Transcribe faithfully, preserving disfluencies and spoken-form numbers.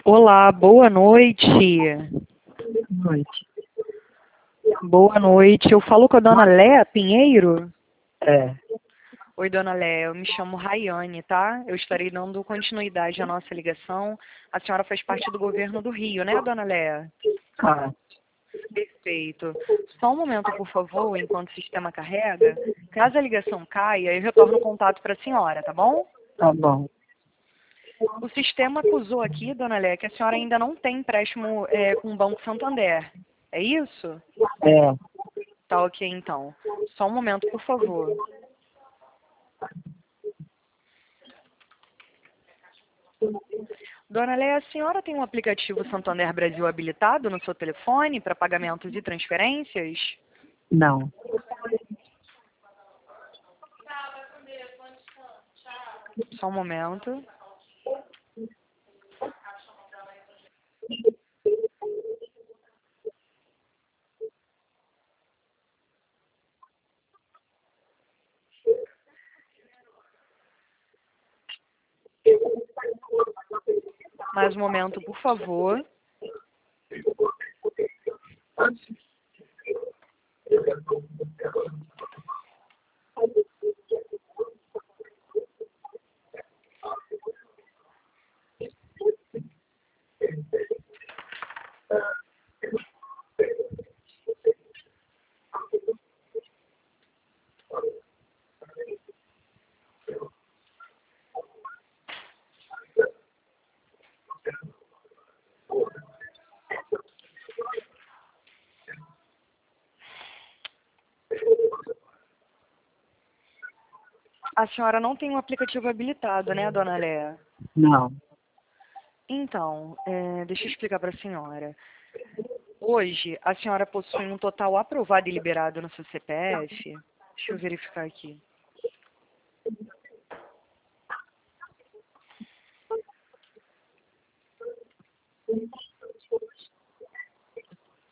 Olá, boa noite. Noite. Boa noite. Eu falo com a dona Léa Pinheiro? É, Oi, dona Léa. Eu me chamo Rayane, tá? Eu estarei dando continuidade à nossa ligação. A senhora faz parte do governo do Rio, né, dona Léa? ah, Perfeito. Só um momento, por favor, enquanto o sistema carrega. Caso a ligação caia, eu retorno o contato para a senhora, tá bom? tá bom. O sistema acusou aqui, dona Léa, que a senhora ainda não tem empréstimo é, com o Banco Santander. É isso? É, Tá ok, então. Só um momento, por favor. Dona Léa, a senhora tem um aplicativo Santander Brasil habilitado no seu telefone para pagamentos e transferências? não. Só um momento. Mais um momento, por favor. A senhora não tem um aplicativo habilitado, né, dona Léa? Não. Então, é, deixa eu explicar para a senhora. Hoje, a senhora possui um total aprovado e liberado no seu C P F. Deixa eu verificar aqui.